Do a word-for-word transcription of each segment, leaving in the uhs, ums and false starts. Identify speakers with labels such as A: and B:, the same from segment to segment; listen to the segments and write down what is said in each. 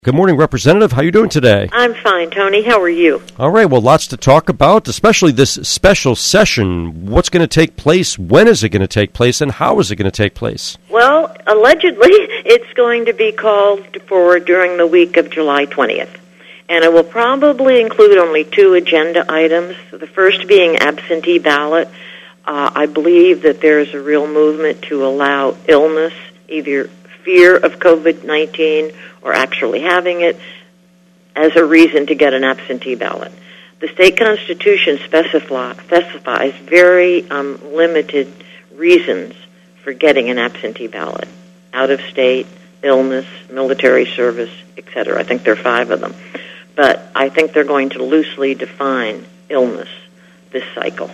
A: Good morning, Representative. How are you doing today?
B: I'm fine, Tony. How are you?
A: All right. Well, lots to talk about, especially this special session. What's going to take place? When is it going to take place? And how is it going to take place?
B: Well, allegedly, it's going to be called for during the week of July twentieth. And it will probably include only two agenda items, the first being absentee ballot. Uh, I believe that there is a real movement to allow illness, either fear of covid nineteen or actually having it, as a reason to get an absentee ballot. The state constitution specify, specifies very um, limited reasons for getting an absentee ballot: out of state, illness, military service, et cetera. I think there are five of them. But I think they're going to loosely define illness this cycle.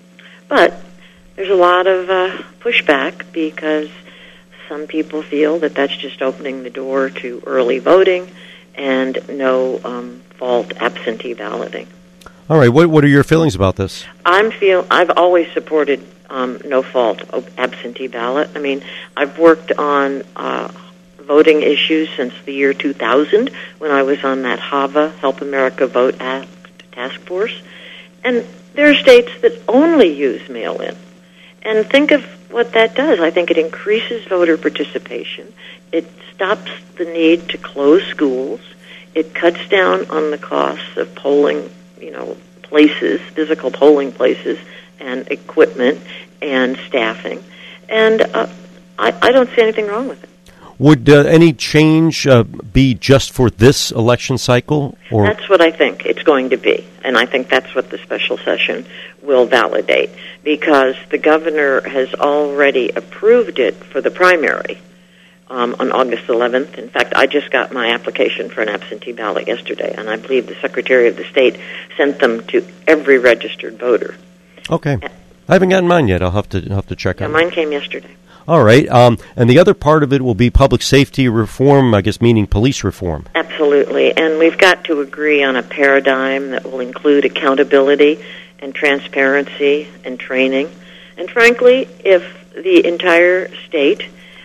B: But there's a lot of uh, pushback because some people feel that that's just opening the door to early voting and no um, fault absentee balloting.
A: All right. What what are your feelings about this?
B: I'm feel I've always supported um, no fault absentee ballot. I mean, I've worked on uh, voting issues since the year two thousand when I was on that HAVA, Help America Vote Act task force, and there are states that only use mail-in. And think of what that does. I think it increases voter participation. It stops the need to close schools. It cuts down on the costs of polling, you know, places, physical polling places, and equipment and staffing. And uh, I, I don't see anything wrong with it.
A: Would uh, any change uh, be just for this election cycle? Or
B: That's what I think it's going to be, and I think that's what the special session will validate, because the governor has already approved it for the primary um, on August eleventh. In fact, I just got my application for an absentee ballot yesterday, and I believe the Secretary of the State sent them to every registered voter.
A: Okay. I haven't gotten mine yet. I'll have to I'll have to check
B: yeah,
A: on it.
B: Mine came yesterday.
A: All right. Um, and the other part of it will be public safety reform, I guess, meaning police reform.
B: Absolutely. And we've got to agree on a paradigm that will include accountability and transparency and training. And frankly, if the entire state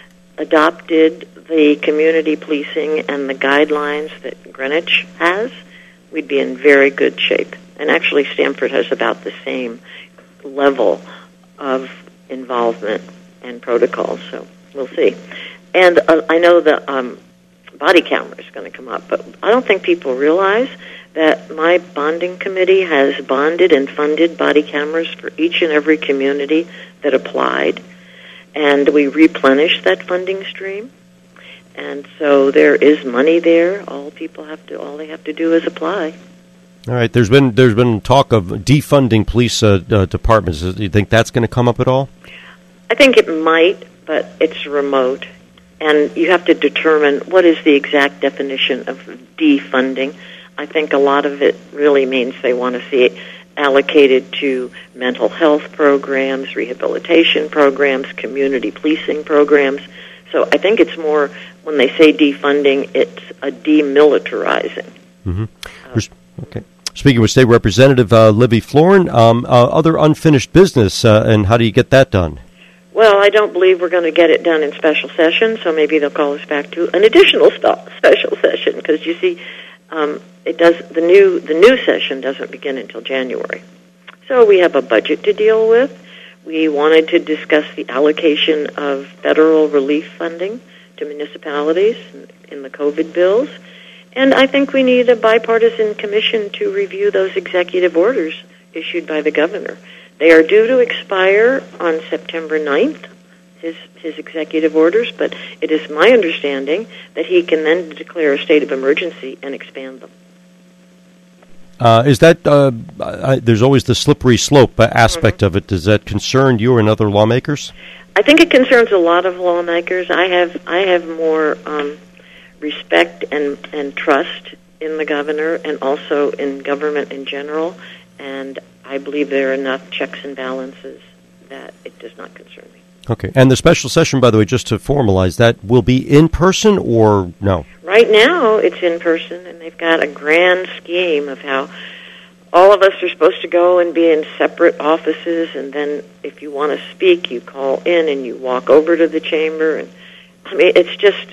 B: adopted the community policing and the guidelines that Greenwich has, we'd be in very good shape. And actually, Stanford has about the same level of involvement and protocols, so we'll see. And uh, I know the um, body camera is going to come up, but I don't think people realize that my bonding committee has bonded and funded body cameras for each and every community that applied, and we replenished that funding stream. And so there is money there. All people have to, all they have to do is apply.
A: All right. There's been there's been talk of defunding police uh, uh, departments. Do you think that's going to come up at all?
B: I think it might, but it's remote, and you have to determine what is the exact definition of defunding. I think a lot of it really means they want to see it allocated to mental health programs, rehabilitation programs, community policing programs. So I think it's more, when they say defunding, it's a demilitarizing.
A: Mm-hmm. Uh, okay. Speaking with State Representative uh, Livy Florin, um, uh, other unfinished business, uh, and how do you get that done?
B: Well, I don't believe we're going to get it done in special session, so maybe they'll call us back to an additional spe- special session, because you see, um, it does the new the new session doesn't begin until January. So we have a budget to deal with. We wanted to discuss the allocation of federal relief funding to municipalities in the COVID bills, and I think we need a bipartisan commission to review those executive orders issued by the governor. They are due to expire on September ninth, his, his executive orders, but it is my understanding that he can then declare a state of emergency and expand them.
A: Uh, is that, uh, I, there's always the slippery slope uh, aspect mm-hmm. of it. Does that concern you and other lawmakers?
B: I think it concerns a lot of lawmakers. I have I have more um, respect and, and trust in the governor and also in government in general, and I believe there are enough checks and balances that it does not concern me.
A: Okay. And the special session, by the way, just to formalize that, will be in person or no?
B: Right now, it's in person, and they've got a grand scheme of how all of us are supposed to go and be in separate offices, and then if you want to speak, you call in and you walk over to the chamber. And I mean, it's just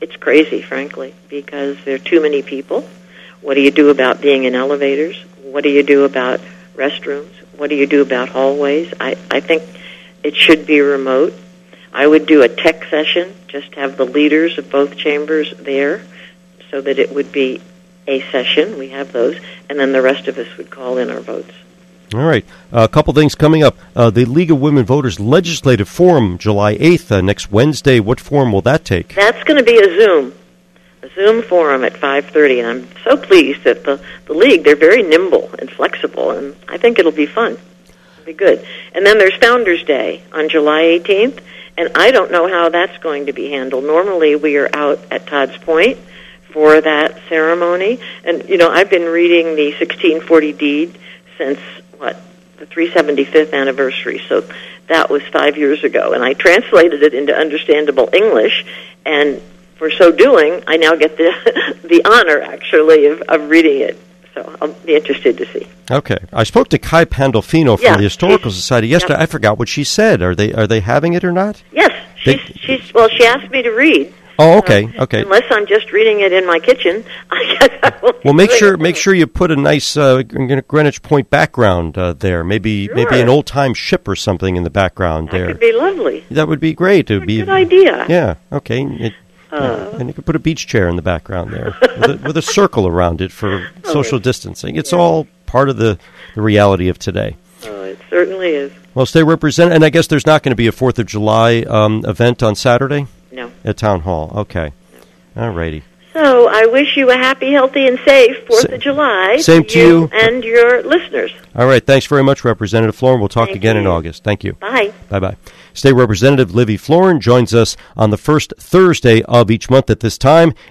B: it's crazy, frankly, because there are too many people. What do you do about being in elevators? What do you do about restrooms? What do you do about hallways? I, I think it should be remote. I would do a tech session, just have the leaders of both chambers there so that it would be a session. We have those. And then the rest of us would call in our votes.
A: All right. Uh, a couple things coming up. Uh, the League of Women Voters Legislative Forum, July eighth, uh, next Wednesday. What form will that take?
B: That's going to be a Zoom, a Zoom forum at five thirty. And I'm so pleased that the, the League, they're very nimble and flexible, and I think it'll be fun. It'll be good. And then there's Founders Day on July eighteenth, and I don't know how that's going to be handled. Normally we are out at Todd's Point for that ceremony. And, you know, I've been reading the sixteen forty deed since what, the three hundred seventy-fifth anniversary, so that was five years ago, and I translated it into understandable English, and for so doing, I now get the the honor, actually, of, of reading it, so I'll be interested to see.
A: Okay. I spoke to Kai Pandolfino from
B: yeah,
A: the Historical Society yesterday. Yeah. I forgot what she said. Are they are they having it or not?
B: Yes. She's, they, she's well, she asked me to read.
A: Oh, okay, uh, okay.
B: Unless I'm just reading it in my kitchen, I guess I will.
A: Well, make sure make sure you put a nice uh, Greenwich Point background uh, there. Maybe
B: sure.
A: maybe an old time ship or something in the background
B: that
A: there.
B: That could be lovely.
A: That would be great. It would be
B: good idea.
A: Yeah. Okay. It,
B: uh,
A: yeah. And you could put a beach chair in the background there with, a, with a circle around it for
B: oh,
A: social distancing. It's yeah. all part of the, the reality of today.
B: Oh, it certainly is.
A: Well, stay represented. And I guess there's not going to be a Fourth of July um, event on Saturday?
B: No.
A: At Town Hall. Okay. All righty.
B: So I wish you a happy, healthy, and safe fourth of July.
A: Same to you,
B: you and your listeners.
A: All right. Thanks very much, Representative Florin. We'll talk
B: Thank
A: again
B: you.
A: in August. Thank you.
B: Bye.
A: Bye-bye. State Representative Livy Florin joins us on the first Thursday of each month at this time.